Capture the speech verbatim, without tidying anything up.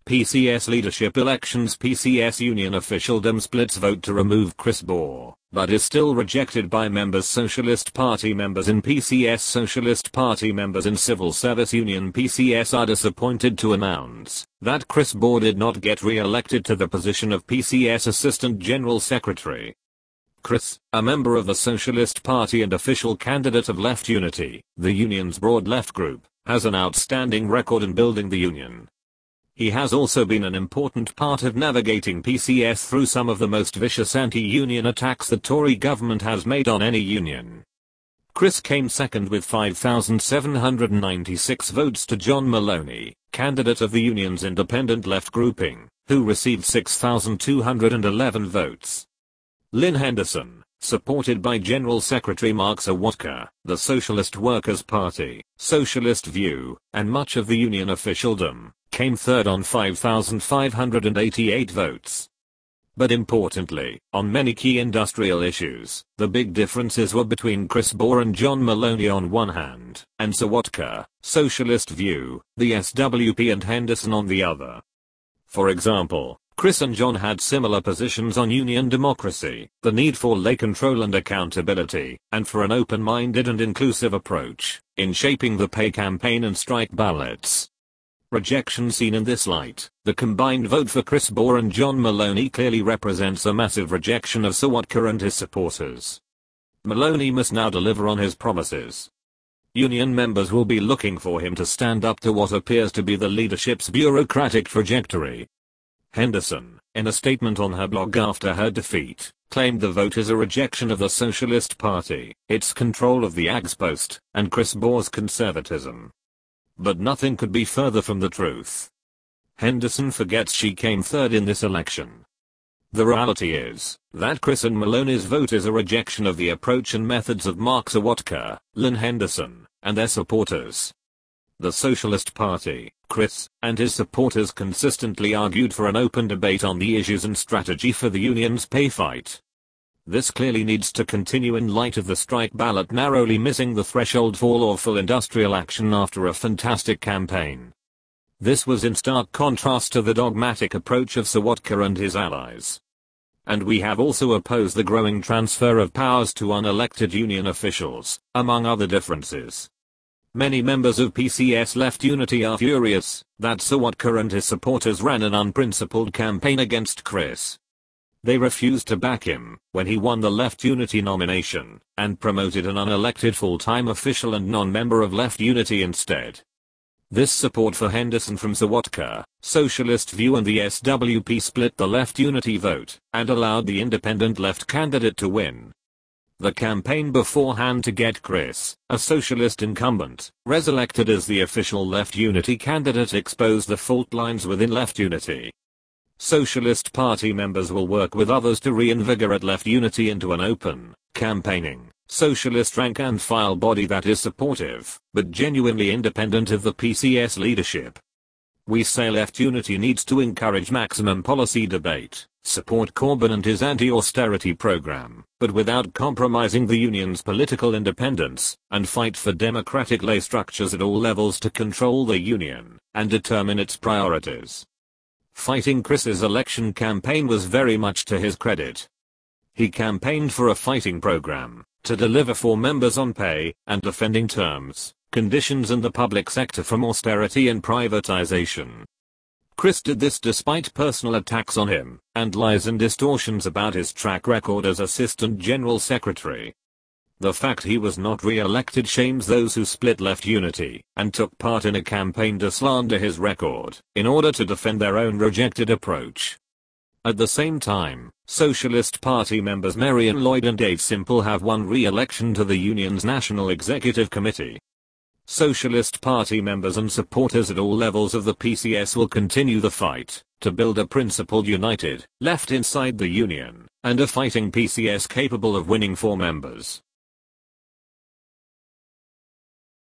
P C S leadership elections. P C S union officialdom splits vote to remove Chris Bohr, but is still rejected by members. Socialist Party members in P C S. Socialist Party members in Civil Service Union P C S are disappointed to announce that Chris Bohr did not get re-elected to the position of P C S Assistant General Secretary. Chris, a member of the Socialist Party and official candidate of Left Unity, the union's broad left group, has an outstanding record in building the union. He has also been an important part of navigating P C S through some of the most vicious anti-union attacks the Tory government has made on any union. Chris came second with five thousand seven hundred ninety-six votes to John Maloney, candidate of the union's independent left grouping, who received six thousand two hundred eleven votes. Lynn Henderson, supported by General Secretary Mark Sawatka, the Socialist Workers' Party, Socialist View, and much of the union officialdom, came third on five thousand five hundred eighty-eight votes. But importantly, on many key industrial issues, the big differences were between Chris Bohr and John Maloney on one hand, and Sawatka, Socialist View, the S W P and Henderson on the other. For example, Chris and John had similar positions on union democracy, the need for lay control and accountability, and for an open-minded and inclusive approach in shaping the pay campaign and strike ballots. Rejection seen in this light, the combined vote for Chris Bohr and John Maloney clearly represents a massive rejection of Sawatka and his supporters. Maloney must now deliver on his promises. Union members will be looking for him to stand up to what appears to be the leadership's bureaucratic trajectory. Henderson, in a statement on her blog after her defeat, claimed the vote is a rejection of the Socialist Party, its control of the Ags Post, and Chris Bohr's conservatism. But nothing could be further from the truth. Henderson forgets she came third in this election. The reality is that Chris and Maloney's vote is a rejection of the approach and methods of Mark Sawatka, Lynn Henderson, and their supporters. The Socialist Party, Chris, and his supporters consistently argued for an open debate on the issues and strategy for the union's pay fight. This clearly needs to continue in light of the strike ballot narrowly missing the threshold for lawful industrial action after a fantastic campaign. This was in stark contrast to the dogmatic approach of Sawatka and his allies. And we have also opposed the growing transfer of powers to unelected union officials, among other differences. Many members of P C S Left Unity are furious that Sawatka and his supporters ran an unprincipled campaign against Chris. They refused to back him when he won the Left Unity nomination, and promoted an unelected full-time official and non-member of Left Unity instead. This support for Henderson from Sawatka, Socialist View and the S W P split the Left Unity vote, and allowed the independent left candidate to win. The campaign beforehand to get Chris, a socialist incumbent, reselected as the official Left Unity candidate exposed the fault lines within Left Unity. Socialist Party members will work with others to reinvigorate Left Unity into an open, campaigning, socialist rank and file body that is supportive, but genuinely independent of the P C S leadership. We say Left Unity needs to encourage maximum policy debate, support Corbyn and his anti-austerity program, but without compromising the union's political independence, and fight for democratic lay structures at all levels to control the union, and determine its priorities. Fighting Chris's election campaign was very much to his credit. He campaigned for a fighting program, to deliver for members on pay, and defending terms, conditions in the public sector from austerity and privatization. Chris did this despite personal attacks on him, and lies and distortions about his track record as Assistant General Secretary. The fact he was not re-elected shames those who split Left Unity, and took part in a campaign to slander his record, in order to defend their own rejected approach. At the same time, Socialist Party members Marian Lloyd and Dave Simple have won re-election to the union's National Executive Committee. Socialist Party members and supporters at all levels of the P C S will continue the fight to build a principled united left inside the union, and a fighting P C S capable of winning for members.